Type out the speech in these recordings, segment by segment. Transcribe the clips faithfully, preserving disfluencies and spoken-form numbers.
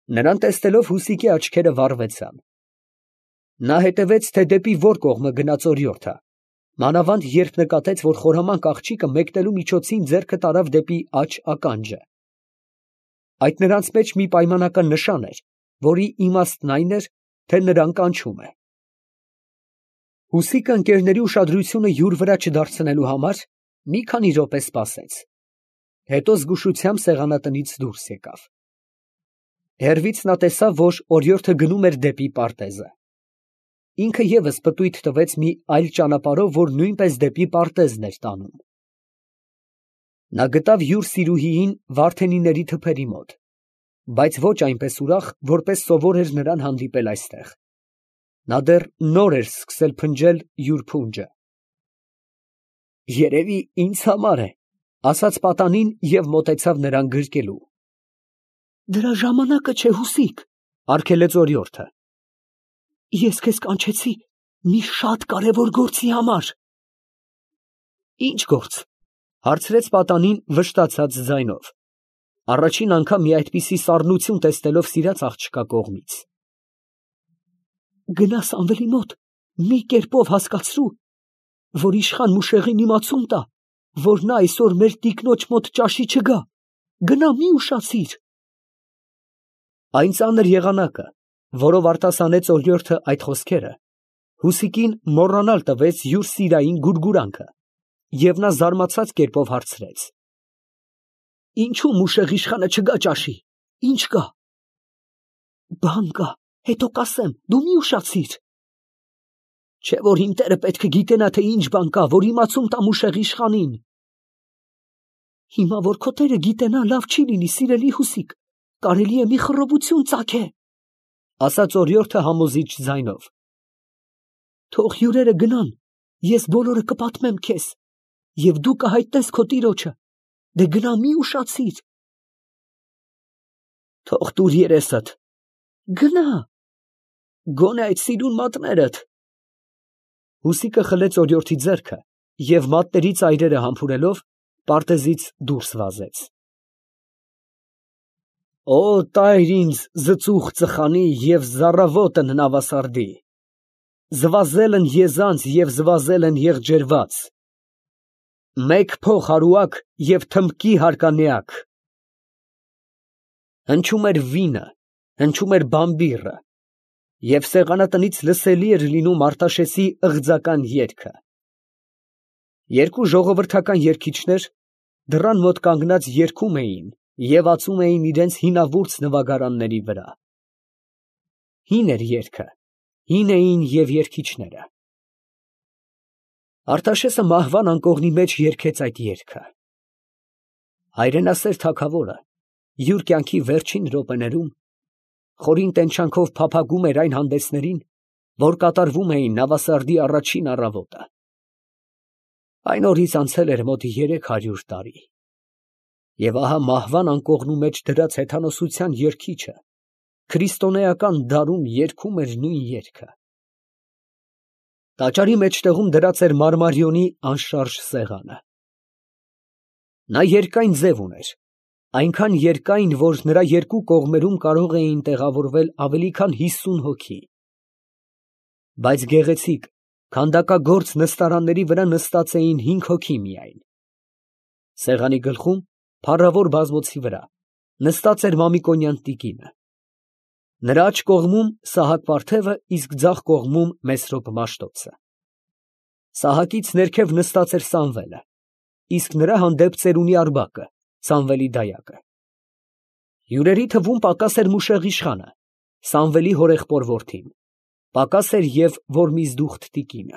Նրան տեսնելով Հուսիկի աչքերը վառվեցան։ Նա հետևեց, թե դեպի որ կողմը գնաց օրիորդը, մանավանդ երբ նկատեց, որ խորամանկ աղջիկը մեկնելու միջոցին ձեռքը տարավ դեպի աջ ականջը։ Այդ նրանց մեջ մի պայմանական նշան էր, որի իմաստն այն էր, թե նրան կանչում է։ Հուսիկը ընկերների ուշադրությունը յուր վրա չդարձնելու համար մի քանի րոպե սպասեց, հետո զգուշությամբ սեղանատնից դուրս եկավ։ Հեռվից նա տեսավ, որ օրիորդը գնում էր դեպի պարտեզը։ Ինքը ևս պտույտ տվեց մի այլ ճանապարհով, որ նույնպես դեպի պարտեզն էր տանում։ Նա գտավ յուր սիրուհիին Վարդենիների թփերի մոտ, բայց ոչ այնպես ուրախ, որպես սովոր էր նրան հանդիպել այստեղ։ Նա դեռ նոր էր սկսել փնջել յուր փունջը։ «Երևի ինձ համար է», ասաց պատանին և մոտեցավ նրան գրկելու։ «Դրա ժամանակը չէ, Հուսիկ», արգելեց օրիորդը։ «Ես քեզ կանչեցի մի շատ կարևոր գործի համար»։ «Ի՞նչ գործ», հարցրեց պատանին վշտացած ձայնով, առաջին անգամ մի այդպիսի սառնություն տեսնելով սիրած աղջկա կողմից։ «Գնա Սամվելի մոտ, մի կերպով հասկացրու, որ իշխան Մուշեղին իմացում տա, որ նա այսօր մեր տիկնոջ մոտ ճաշի չգա, գնա, մի ուշացիր»։ Այն ծանր եղանակը, որով արտասանեց օրիորդը այդ խոսքերը, Հուսիկին մոռանալ տվեց յուր սիրային գուրգուրանքը, և նա զարմացած կերպով հարցրեց. «Ինչո՞ւ Մուշեղ իշխանը չգա ճաշի, ի՞նչ կա»։ «Բան կա, հետո կասեմ, դու մի ուշացիր»։ «Չէ՞ որ իմ տերը պետք է գիտենա, թե ինչ բան կա, որ իմացում տա Մուշեղ իշխանին»։ «Հիմա որ քո տերը գիտենա, լավ չի լինի, սիրելի Հուսիկ, կարելի է մի խռովություն ծագե», ասաց օրիորդը համոզիչ ձայնով։ «Թող հյուրերը գնան, ես բոլորը կպատմեմ քեզ, և դու կհայտնես քո տիրոջը, դե գնա, մի ուշացիր»։ «Թող տուր երեսդ, գնա, գոնե այդ սիրուն մատներդ»։ Հուսիկը խլեց օրիորդի ձեռքը և մատների ծայրերը համբուրելով պարտեզից դուրս վազեց։ «Օ տայր ինձ զծուխ ծխանի և զառավոտն նավասարդի, զվազել են եզանց և զվազել են եղջերված, մեկ փող հարուակ և թմբկի հարկանեակ»։ Հնչում էր վինը, հնչում էր բամբիռը, և սեղանատնից լսելի էր լինում Արտաշեսի ըղձական երգը։ Երկու ժողովրդական երգիչներ դռան մոտ կանգնած երգում էին և ածում էին իրենց հինավուրց նվագարանների վրա։ Հին էր երգը, հին էին և երգիչները։ Արտաշեսը մահվան անկողնի մեջ երգեց այդ երգը։ Հայրենասեր թագավորը յուր կյանքի վերջին րոպեներում խորին տենչանքով փափագում էր այն հանդեսներին, որ կատարվում էին նավասարդի առաջին առավոտը։ Այն օրից անցել էր մոտ երեք հարյուր տարի, և ահա մահվան անկողնու մեջ դրած հեթանոսության երգիչը քրիստոնեական դարում երգում էր նույն երգը։ Տաճարի մեջտեղում դրած էր մարմարիոնի անշարժ սեղանը։ Նա երկայն ձև ուներ, այնքան երկայն, որ նրա երկու կողմերում կարող էին տեղավորվել ավելի քան հիսուն հոգի։ Բայց գեղեցիկ, քանդակագործ նստարանների վրա նստած էին հինգ հոգի միայն։ Սեղանի գլխում, փառավոր բազմոցի վրա, նստած էր Մամիկոնյան տիկինը։ Նրա աջ կողմում Սահակ վարդևը, իսկ ձախ կողմում Մեսրոպ Մաշտոցը։ Սահակից ներքև նստած էր Սամվելը, իսկ նրա հանդեպ ծերունի Արբակը, Սամվելի դայակը։ Հյուրերի թվում պակաս էր Մուշեղ իշխանը, Սամվելի հորեղբոր որդին, պակաս էր և Որմիզդուխտ տիկինը։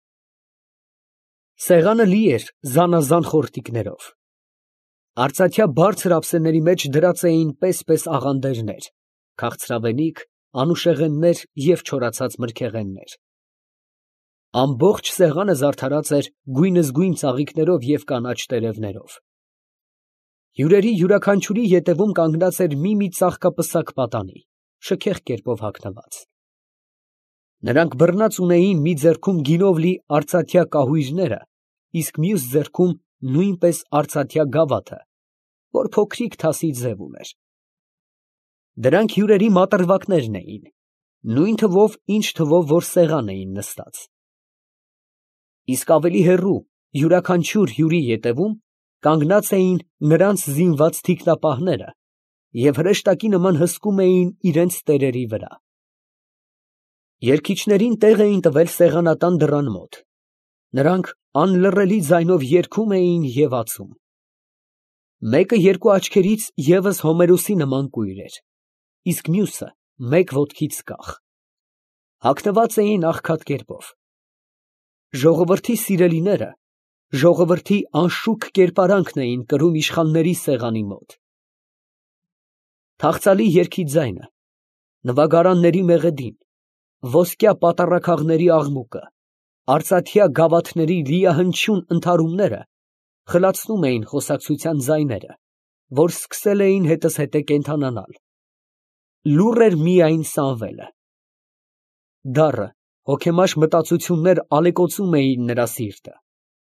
Սեղանը լի էր զանազան խորտիկներով։ Արծաթյա բարձր ափսեների մեջ դրած էին պես֊պես աղանդերներ, քաղցրավենիք, անուշեղեններ և չորացած մրգեղեններ։ Ամբողջ սեղանը զարդարած էր գույնզգույն ծաղիկներով և կանաչ տերևներով։ Հյուրերի յուրաքանչյուրի ետևում կանգնած էր մի֊մի ծաղկապսակ պատանի, շքեղ կերպով հագնված։ Նրանք բռնած ունեին մի ձեռքում գինով լի արծաթյա կահույրները, իսկ մյուս ձեռքում նույնպես արծաթյա գավաթը, որ փոքրիկ թասի ձև ուներ։ Դրանք հյուրերի մատրվակներն էին, նույն թվով, ինչ թվով, որ սեղան էին նստած։ Իսկ ավելի հեռու, յուրաքանչյուր հյուրի ետևում, կանգնած էին նրանց զինված թիկնապահները և հրեշտակի նման հսկում էին իրենց տերերի վրա։ Երգիչներին տեղ էին տվել սեղանատան դռան մոտ. նրանք անլռելի ձայնով երգում էին և ածում։ Մեկը երկու աչքերից ևս Հոմերոսի նման կույր էր, իսկ մյուսը մեկ ոտքից կախ. հագնված էին աղքատ կերպով։ Ժողովրդի սիրելիները ժողովրդի անշուք կերպարանքն էին կրում իշխանների սեղանի մոտ։ Թախծալի երգի ձայնը, նվագարանների մեղեդին, ոսկյա պատառաքաղների աղմուկը, արծաթյա գավաթների լիահնչյուն ընդհարումները խլացնում էին խոսակցության ձայները, որ սկսել էին հետզհետե կենդանանալ։ Լուռ էր միայն Սամվելը։ Դառը, հոգեմաշ մտածություններ ալեկոծում էին նրա սիրտը։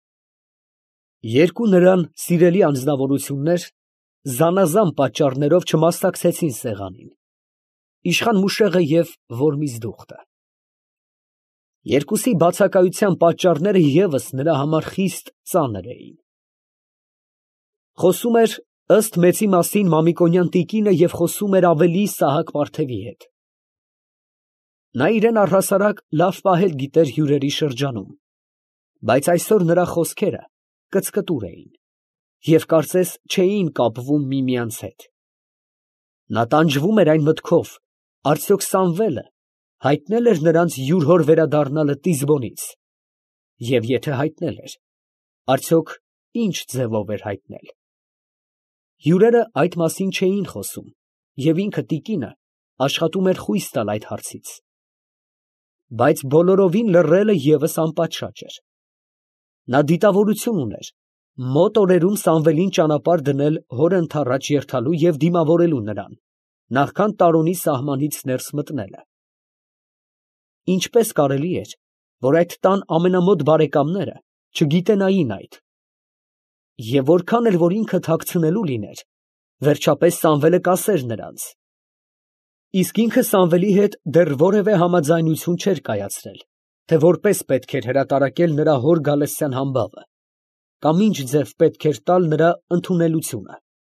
Երկու նրան սիրելի անձնավորություններ զանազան պատճառներով չմասնակցեցին սեղանին. իշխան Մուշեղը և Որմիզդուխտը։ Երկուսի բացակայության պատճառները ևս նրա համար խիստ ծանր էին։ Խոսում էր, ըստ մեծի մասին, Մամիկոնյան տիկինը և խոսում էր ավելի Սահակ պարթևի հետ։ Նա իրան առհասարակ լավ պահել գիտեր հյուրերի շրջանում, բայց այսօր նրա խոսքերը կծկտուր էին և կարծես չէին կապվում միմյանց հետ։ Նա տանջվում էր այն մտքով, արդյոք Սամվելը հայտնել էր նրանց յուր հոր վերադառնալը Տիզբոնից, և եթե հայտնել էր, արդյոք ինչ ձևով էր հայտնել։ Հյուրերը այդ մասին չէին խոսում, և ինքը տիկինը աշխատում էր խույս տալ այդ հարցից։ Բայց բոլորովին լռելը ևս անպատշաճ էր։ Նա դիտավորություն ուներ մոտ օրերում Սամվելին ճանապարհ դնել հորը ընդառաջ երթալու և դիմավորելու նրան, նախքան տարոնի սահմանից ներս մտնելը։ Ինչպես կարելի էր, որ այդ տան ամենամոտ բարեկամները չգիտենային այդ, և որքան էլ որ ինքը թաքցնելու լիներ, վերջապես Սամվելը կասեր նրանց։ Իսկ ինքը Սամվելի հետ դեռ որևէ համաձայնություն չէր կայացրել, թե որպես պետք էր հրատարակել նրա հոր գալստյան համբավը, կամ ինչ ձև պետք էր տալ նրա ընդունելությունը։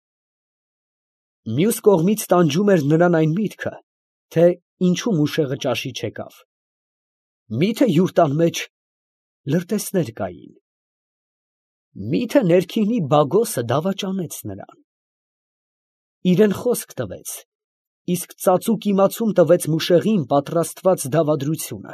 Մյուս կողմից տանջում էր նրան այն միտքը, թե ինչու Մուշեղը ճաշի չեկավ։ Մի՞թե յուր տան մեջ լրտեսներ կային։ Մի՞թե ներքինի բագոսը դավաճանեց նրան։ Իրան խոսք տվեց, իսկ ծածուկ իմացում տվեց Մուշեղին պատրաստված դավադրությունը։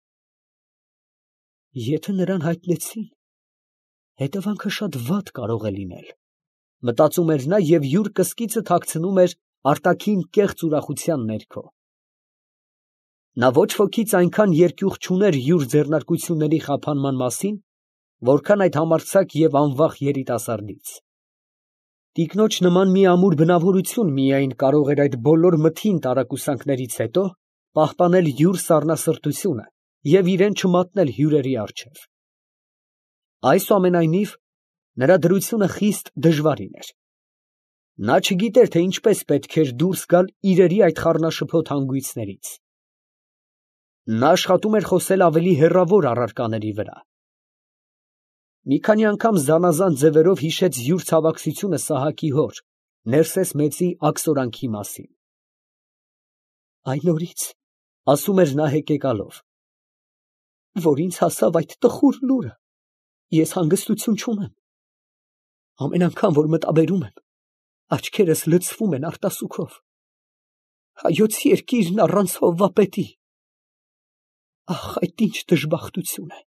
Եթե նրան հայտնեցին, հետևանքը շատ վատ կարող է լինել, մտածում էր նա և յուր կսկիծը թաքցնում էր արտաքին կեղծ ուրախության ներքո։ Նա ոչ ոքից այնքան երկյուղ չուներ յուր ձեռնարկությունների խափանման մասին, որքան այդ համարձակ և անվախ երիտասարդից։ Տիկնոջ նման մի ամուր բնավորություն միայն կարող էր այդ բոլոր մթին տարակուսանքներից հետո պահպանել յուր սառնասրտությունը և իրան չմատնել հյուրերի առջև։ Այսուամենայնիվ, նրա դրությունը խիստ դժվարին էր։ Նա չգիտեր, թե ինչպես պետք էր դուրս գալ իրերի այդ խառնաշփոթ հանգույցներից։ Նա աշխատում էր խոսել ավելի հեռավոր առարկաների վրա։ Մի քանի անգամ զանազան ձևերով հիշեց յուր ցավակցությունը Սահակի հոր, Ներսես մեծի աքսորանքի մասին։ Այն օրից, ասում էր նա հեկեկալով, որ ինձ հասավ այդ տխուր լուրը, ես հանգստություն չունեմ։ Ամեն անգամ, որ մտաբերում եմ, աչքերս լցվում են արտասուքով։ Հայոց երկիրն առանց հովվապետի… Ահ, այդ ինչ դժբախտություն է…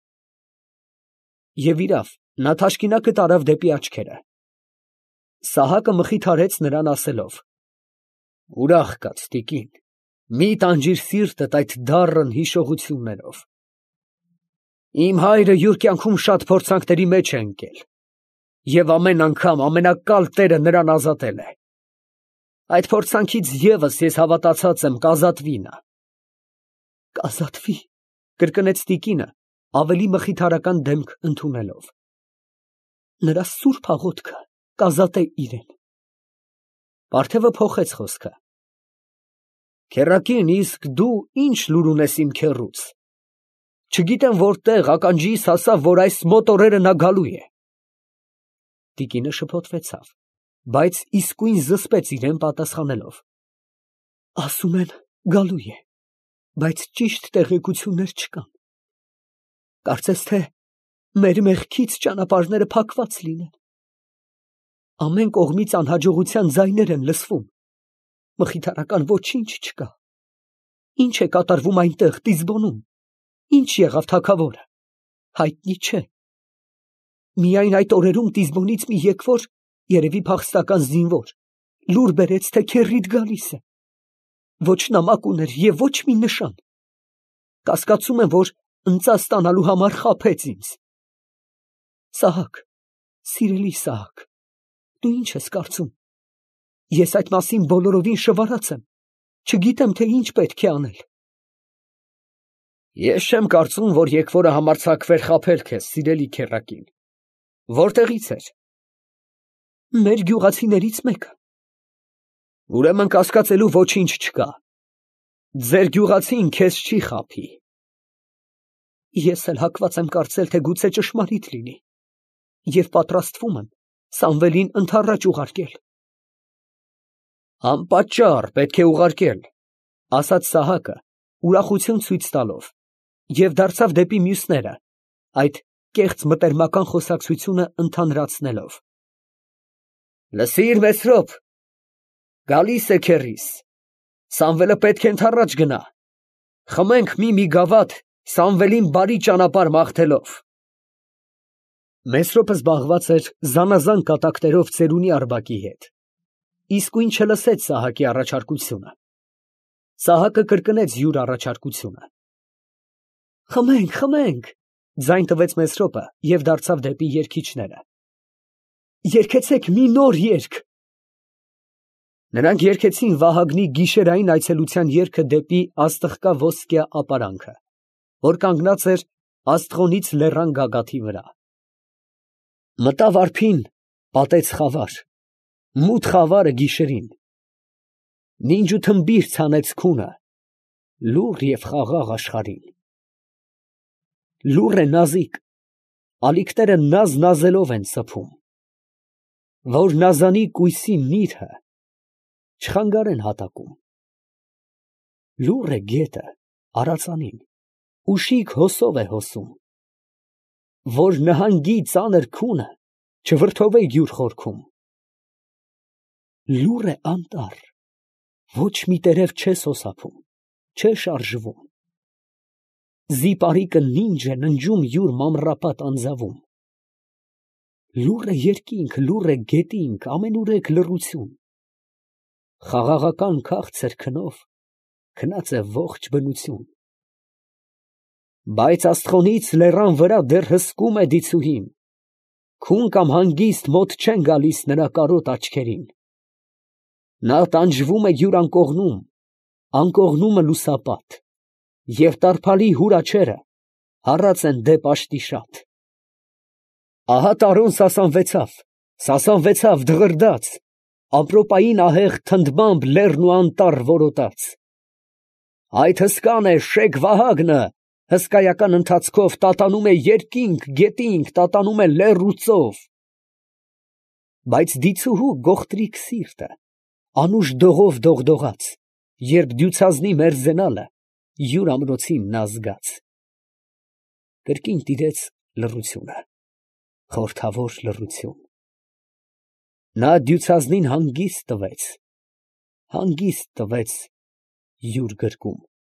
Եվ իրավ, նա թաշկինակը տարավ դեպի աչքերը։ Սահակը մխիթարեց նրան, ասելով. «Ուրախ կաց, տիկին, մի տանջիր սիրտդ այդ դառն հիշողություններով։ Իմ հայրը յուր կյանքում շատ փորձանքների մեջ է ընկել, և ամեն անգամ ամենակալ տերը նրան ազատել է։ Այդ փորձանքից ևս ես հավատացած եմ կազատվի նա»։ «Կազատվի», կրկնեց տիկինը, ավելի մխիթարական դեմք ընդունելով։ «Նրա սուրբ աղոթքը կազատե իրեն»։ Պարթևը փոխեց խոսքը, Քեռակին, իսկ դու ինչ լուր ունես իմ քեռուց։ Չգիտեմ որտեղ ականջիս հասավ, որ այս մոտ օրերը նա գալու է։ Տիկինը շփոթվեցավ, բայց իսկույն զսպեց իրեն պատասխանելով. Ասում են գալու է, բայց ճիշտ տեղեկություններ չկան։ Կարծես թե մեր մեղքից ճանապարհները փակված լինեն։ Ամեն կողմից անհաջողության ձայներ են լսվում։ Մխիթարական ոչինչ չկա։ Ինչ է կատարվում այնտեղ Տիզբոնում։ Ինչ եղավ թագավորը, հայտնի չէ։ Միայն այդ օրերում Տիզբոնից մի եկվոր, երևի փախստական զինվոր, լուր բերեց, թե քեռիդ գալիս է։ Ոչ նամակ ուներ և ոչ մի նշան։ Կասկածում եմ, որ ընծա ստանալու համար խաբեց ինձ։ Սահակ, սիրելի Սահակ, դու ինչ ես կարծում։ Ես այդ մասին բոլորովին շվարած եմ, չգիտեմ, թե ինչ պետք է անել։ Ես չեմ կարծում, որ եկվորը համարձակվեր խաբել քեզ, սիրելի քեռակին։ Որտեղից էր։ Մեր գյուղացիներից մեկը։ Ուրեմն կասկածելու ոչինչ չկա։ Ձեր գյուղացին քեզ չի խաբի։ Ես էլ հակված եմ կարծել, թե գուցե ճշմարիտ լինի, և պատրաստվում եմ Սամվելին ընդառաջ ուղարկել։ Անպատճառ պետք է ուղարկել, ասաց Սահակը, ուրախություն ցույց տալով, և դարձավ դեպի մյուսները, այդ կեղծ մտերմական խոսակցությունը ընդհանրացնելով։ Լսիր, Մեսրոպ, գալիս է քեռիս, Սամվելը պետք է ընդառաջ գնա, խմենք մի-մի գավաթ Սամվելին բարի ճանապարհ մաղթելով։ Մեսրոպը զբաղված էր զանազան կատակներով ծերունի Արբակի հետ, իսկույն չլսեց Սահակի առաջարկությունը։ Սահակը կրկնեց յուր առաջարկությունը։ Խմենք, խմենք, ձայն տվեց Մեսրոպը և դարձավ դեպի երգիչները։ Երգեցեք մի նոր երգ։ Նրանք երգեցին Վահագնի գիշերային այցելության երգը դեպի աստղկա ոսկյա ապարանքը, որ կանգնած էր Աստրոնից լեռան գագաթի վրա։ Մտավ արփին, պատեց խավար, մութ խավարը գիշերին։ Մինչ ու թմբիր ցանեց քունը, լուռ և խաղաղ աշխարհին։ Լուռ է նազիկ, ալիքները նազ֊նազելով են սփում, որ նազանի կույսի նիրհը չխանգարեն հատակում։ Լուռ է գետը արածանին, ուշիք հոսով է հոսում, որ նահանգի ծանր քունը չվրդովե յուր խորքում։ Լուռ է անտառ, ոչ մի տերև չէ սոսափում, չէ շարժվում։ Զիպարիկը նինջ է ննջում յուր մանրապատ անձավում։ Լուռ է երկինք, լուռ է գետինք, ամենուրեք լռություն։ Խաղաղական քաղցր քնով քնած է ողջ բնություն։ Բայց Աստրոնից լեռան վրա դեռ հսկում է դիցուհին, քուն կամ հանգիստ մոտ չեն գալիս նրա կարոտ աչքերին։ Նա տանջվում է յուր անկողնում, անկողնումը լուսապատ, և տարփալի հուրաչերը հառած են դեպ աշտիշատ։ Ահա տարրոն սասանվեցավ, սասանվեցավ դղրդաց, ամպրոպային ահեղ թնդմամբ լեռն ու անտառ որոտաց։ Այդ հսկան է Շեյխ Վահագնը, հսկայական ընթացքով տատանում է երկինք, գետինք, տատանում է լեռ ու ծով։ Բայց դիցուհու գողտրիկ սիրտը անուշ դողով դողդողաց, երբ դյուցազնի մերձենալը յուր ամրոցին նա զգաց։ Կրկին տիրեց լռությունը, խորհրդավոր լռություն։ Նա դյուցազնին հանգիստ տվեց, հանգիստ տվեց յուր գրկում։